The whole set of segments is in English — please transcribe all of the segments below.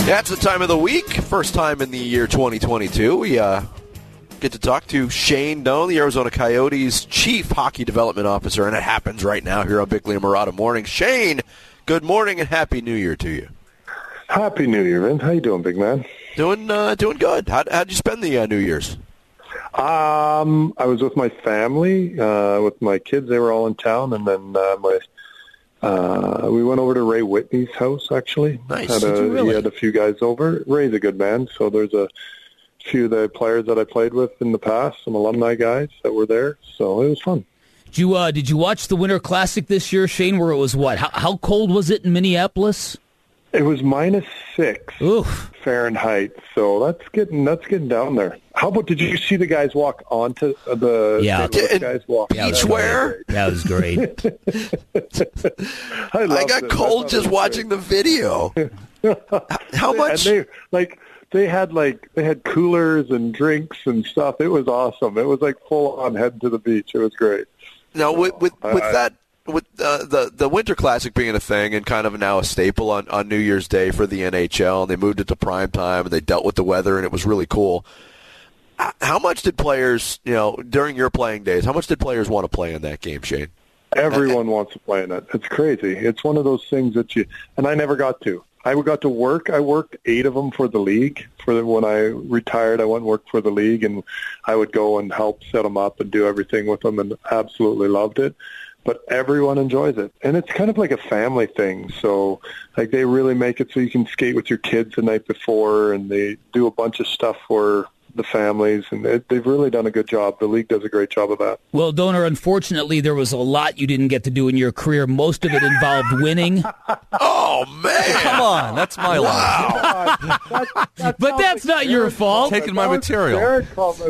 Yeah, it's the time of the week. First time in the year 2022. We get to talk to Shane Doan, the Arizona Coyotes Chief Hockey Development Officer, and it happens right now here on Bickley and Murata Morning. Shane, good morning and Happy New Year to you. Happy New Year, man. How you doing, big man? Doing good. How'd you spend the New Year's? I was with my family, with my kids. They were all in town, and then we went over to Ray Whitney's house, actually. Nice. He had a few guys over. Ray's a good man, so there's a few of the players that I played with in the past, some alumni guys that were there, so it was fun. Did you watch the Winter Classic this year, Shane, where it was what? How cold was it in Minneapolis? It was -6 Fahrenheit, so that's getting down there. How about, did you see the guys walk onto the guys walk? Beachwear? That was great. I got cold just watching the video. How much? And they had coolers and drinks and stuff. It was awesome. It was like full on heading to the beach. It was great. Now with that. With the Winter Classic being a thing and kind of now a staple on New Year's Day for the NHL, and they moved it to prime time, and they dealt with the weather, and it was really cool. How much did players, during your playing days, how much did players want to play in that game, Shane? Everyone wants to play in it. It's crazy. It's one of those things that and I never got to. I got to work. I worked 8 of them for the league. When I retired, I went and worked for the league, and I would go and help set them up and do everything with them, and absolutely loved it. But everyone enjoys it. And it's kind of like a family thing. So, they really make it so you can skate with your kids the night before, and they do a bunch of stuff for the families, and they've really done a good job. The league does a great job of that. Well, Donor, unfortunately, there was a lot you didn't get to do in your career. Most of it involved winning. Oh, man. Come on. That's my life. But that's not your fault. Taking my material.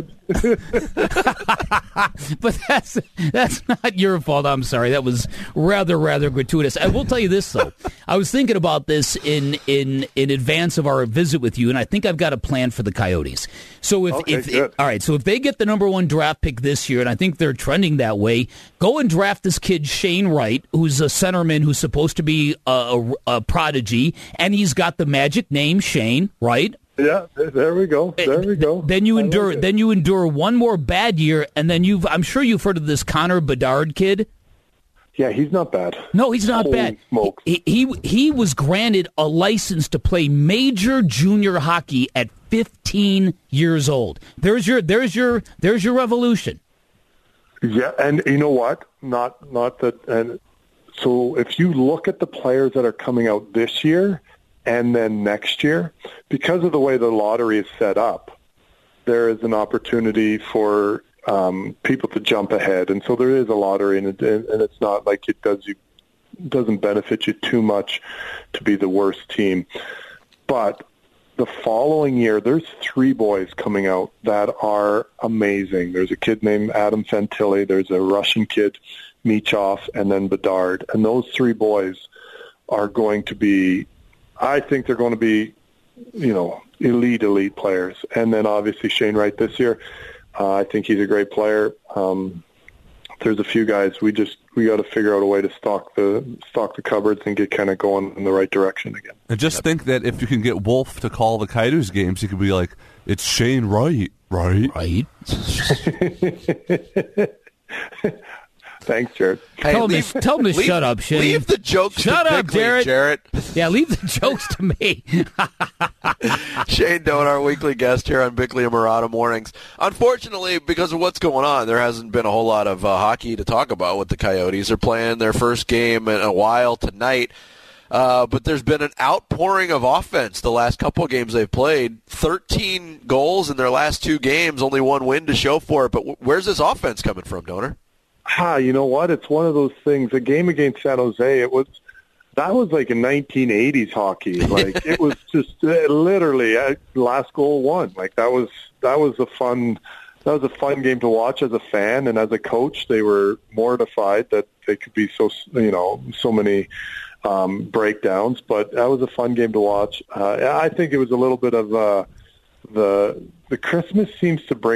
But that's not your fault. I'm sorry. That was rather gratuitous. I will tell you this, though. I was thinking about this in advance of our visit with you, and I think I've got a plan for the Coyotes. So if they get the number 1 draft pick this year, and I think they're trending that way, go and draft this kid Shane Wright, who's a centerman who's supposed to be a prodigy, and he's got the magic name Shane, right? Yeah, there we go. Then you endure one more bad year, and then I'm sure you've heard of this Connor Bedard kid. Yeah, he's not bad. No, he's not bad. Smokes. He was granted a license to play major junior hockey at 15 years old. There's your revolution. Yeah, and you know what? Not that. And so if you look at the players that are coming out this year and then next year, because of the way the lottery is set up, there is an opportunity for people to jump ahead, and so there is a lottery, and it's not like it doesn't benefit you too much to be the worst team. But the following year, there's 3 boys coming out that are amazing. There's a kid named Adam Fantilli, there's a Russian kid, Michov, and then Bedard, and those 3 boys are going to be, I think they're going to be, elite players. And then obviously Shane Wright this year. I think he's a great player. There's a few guys we got to figure out a way to stock the cupboards and get kind of going in the right direction again. And just think that if you can get Wolf to call the Coyotes games, you could be like, it's Shane Wright, right? Right. Thanks, Jared. Hey, tell him to shut up, Shane. Leave the jokes shut to up, Bickley, Jarrett. Yeah, leave the jokes to me. Shane Doan, our weekly guest here on Bickley and Murata Mornings. Unfortunately, because of what's going on, there hasn't been a whole lot of hockey to talk about with the Coyotes. They're playing their first game in a while tonight. But there's been an outpouring of offense the last couple of games they've played. 13 goals in their last 2 games, only 1 win to show for it. But where's this offense coming from, Donor? You know what? It's one of those things. The game against San Jose, that was like a 1980s hockey. Like it was just literally last goal won. Like that was a fun game to watch as a fan, and as a coach, they were mortified that they could be so many breakdowns. But that was a fun game to watch. I think it was a little bit of the Christmas seems to bring out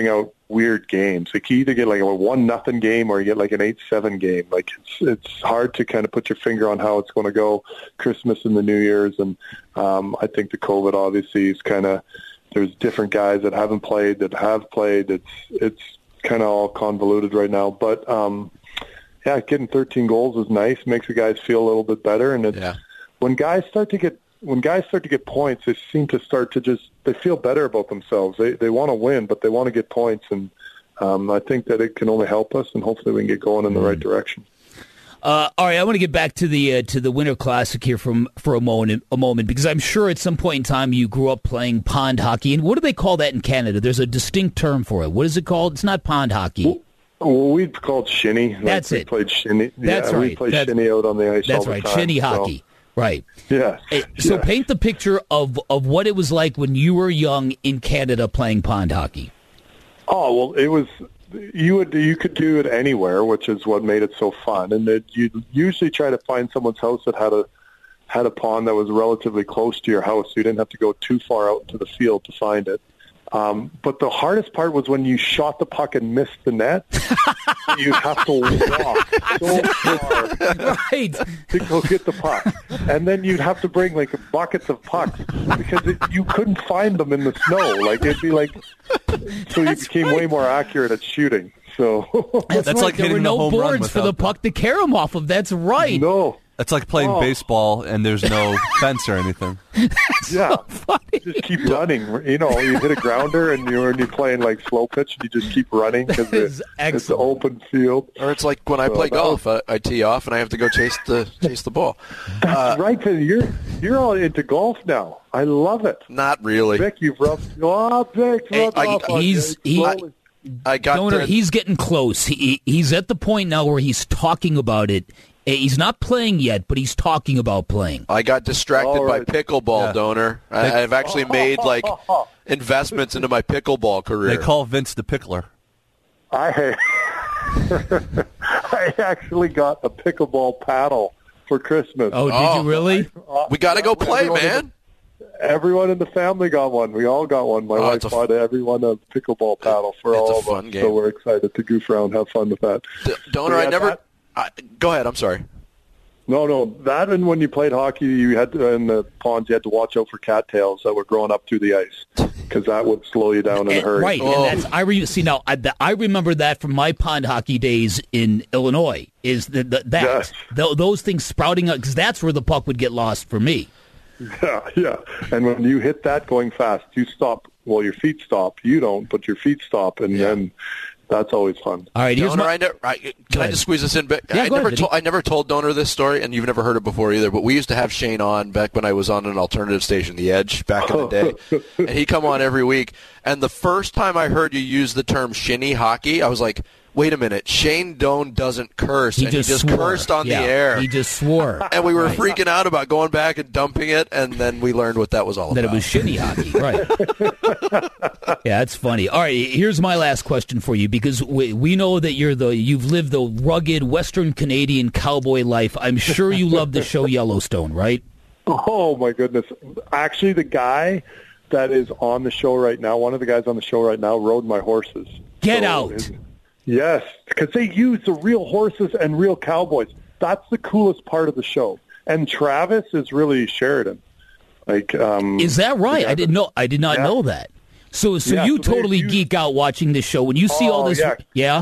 weird games. Like you either get like a 1-0 game or you get like an 8-7 game. Like it's hard to kind of put your finger on how it's going to go Christmas and the New Year's. And I think the COVID obviously is kind of, there's different guys that haven't played, that have played. It's kind of all convoluted right now. But yeah, getting 13 goals is nice, makes the guys feel a little bit better. And it's, when guys start to get points, they seem to start to just, they feel better about themselves. They want to win, but they want to get points. And I think that it can only help us, and hopefully we can get going in the right direction. All right, I want to get back to the Winter Classic here for a moment, because I'm sure at some point in time you grew up playing pond hockey. And what do they call that in Canada? There's a distinct term for it. What is it called? It's not pond hockey. Well, we called shinny. That's it. We played shinny. That's right. We played shinny out on the ice all the time. That's right, shinny hockey. Right. Yes. So paint the picture of what it was like when you were young in Canada playing pond hockey. Oh, well, it was, you could do it anywhere, which is what made it so fun. And you'd usually try to find someone's house that had a pond that was relatively close to your house, so you didn't have to go too far out into the field to find it. But the hardest part was when you shot the puck and missed the net. You'd have to walk so far to go get the puck. And then you'd have to bring like buckets of pucks because you couldn't find them in the snow. Like it'd be like, so you became way more accurate at shooting. So that's right. Like there were no boards for the puck to carry them off of. That's right. No. It's like playing baseball and there's no fence or anything. So funny. Just keep running. You know, you hit a grounder and you're playing like slow pitch and you just keep running because it's an open field. Or it's like when I play golf, I tee off and I have to go chase the ball. That's right. You're all into golf now. I love it. Not really. Vic, you've rubbed. Oh, Vic, I got Donor, he's getting close. He's at the point now where he's talking about it. He's not playing yet, but he's talking about playing. I got distracted by pickleball, Donor. I've actually made like investments into my pickleball career. They call Vince the Pickler. I actually got a pickleball paddle for Christmas. Oh, did you really? We got to go play, man. Everyone in the family got one. We all got one. My wife bought everyone a pickleball paddle for all of us. Game. So we're excited to goof around, have fun with that. Donor, go ahead. I'm sorry. No. That and when you played hockey, you had to, in the ponds, you had to watch out for cattails that were growing up through the ice because that would slow you down in a hurry. Right. Oh. And I remember that from my pond hockey days in Illinois. Is those things sprouting up because that's where the puck would get lost for me. Yeah. And when you hit that going fast, you stop. Well, your feet stop. You don't, but your feet stop, and then. That's always fun. All right, Donor, can I just squeeze this in? I never told Donor this story, and you've never heard it before either, but we used to have Shane on back when I was on an alternative station, The Edge, back in the day. And he'd come on every week. And the first time I heard you use the term shinny hockey, I was like, wait a minute, Shane Doan doesn't curse. He just cursed on the air. He just swore. And we were freaking out about going back and dumping it, and then we learned what that was all about. That it was shinny hockey, right. Yeah, that's funny. All right, here's my last question for you, because we know that you've lived the rugged Western Canadian cowboy life. I'm sure you love the show Yellowstone, right? Oh, my goodness. Actually, the guy that is on the show right now, one of the guys on the show right now, rode my horses. Get out. Yes, because they use the real horses and real cowboys. That's the coolest part of the show. And Travis is really Sheridan. Is that right? I did not know that. So you totally geek out watching this show when you see all this. Yeah.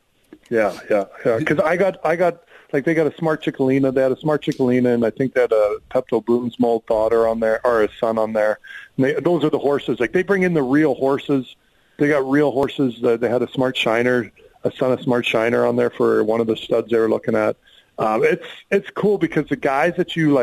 Because I got like they got a Smart Chickalina. They had a Smart Chickalina, and I think they had a Pepto Bismol daughter on there or a son on there. And those are the horses. Like they bring in the real horses. They got real horses. They had a Smart Shiner. A son of Smart Shiner on there for one of the studs they were looking at. It's cool because the guys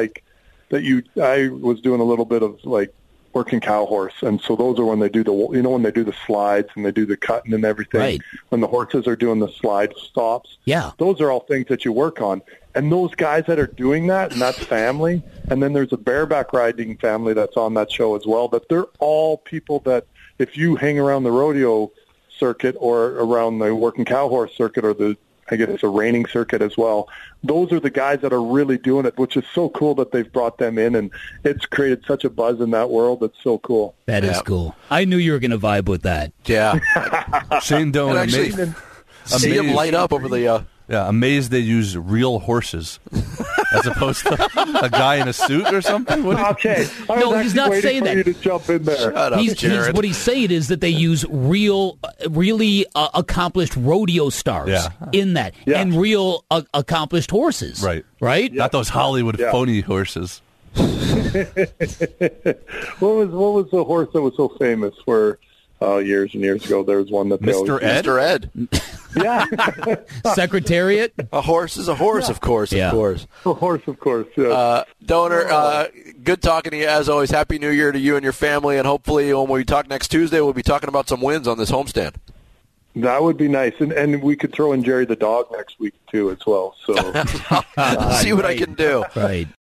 I was doing a little bit of like working cow horse, and so those are when they do when they do the slides and they do the cutting and everything. Right. When the horses are doing the slide stops. Yeah. Those are all things that you work on. And those guys that are doing that, and that's family, and then there's a bareback riding family that's on that show as well, but they're all people that if you hang around the rodeo circuit or around the working cow horse circuit or the I guess it's a reining circuit as well. Those are the guys that are really doing it, which is so cool that they've brought them in, and it's created such a buzz in that world. It's so cool. That is cool. I knew you were going to vibe with that. Yeah. Shane Doan, See him light up over the... amazed they use real horses as opposed to a guy in a suit or something. Okay. No, he's not saying that. You to jump in there. Shut up, Jared. What he's saying is that they use really accomplished rodeo stars in that, and real accomplished horses. Right. Right? Not those Hollywood phony horses. What was the horse that was so famous where years and years ago there was one that Mr. Ed? Mr. Ed. Yeah. Secretariat? A horse is a horse, of course, of course. A horse, of course, yeah. Donor, good talking to you as always. Happy New Year to you and your family, and hopefully when we talk next Tuesday, we'll be talking about some wins on this homestand. That would be nice. And we could throw in Jerry the dog next week, too, as well. So See what I can do. Right.